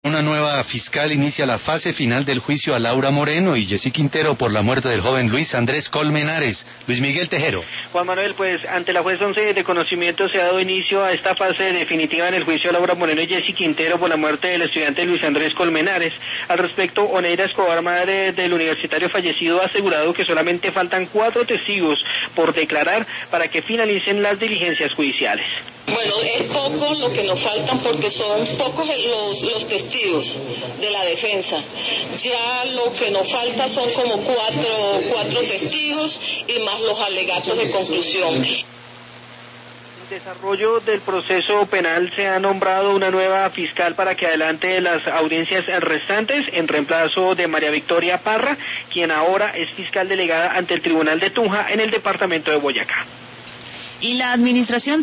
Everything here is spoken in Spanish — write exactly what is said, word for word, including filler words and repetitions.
Una nueva fiscal inicia la fase final del juicio a Laura Moreno y Jessy Quintero por la muerte del joven Luis Andrés Colmenares. Luis Miguel Tejero. Juan Manuel, pues ante la juez once de conocimiento se ha dado inicio a esta fase definitiva en el juicio a Laura Moreno y Jessy Quintero por la muerte del estudiante Luis Andrés Colmenares. Al respecto, Oneira Escobar, madre del universitario fallecido, ha asegurado que solamente faltan cuatro testigos por declarar para que finalicen las diligencias judiciales. Bueno, es poco lo que nos faltan porque son pocos los, los testigos de la defensa. Ya lo que nos falta son como cuatro, cuatro testigos y más los alegatos de conclusión. En desarrollo del proceso penal se ha nombrado una nueva fiscal para que adelante las audiencias restantes en reemplazo de María Victoria Parra, quien ahora es fiscal delegada ante el Tribunal de Tunja en el departamento de Boyacá. Y la administración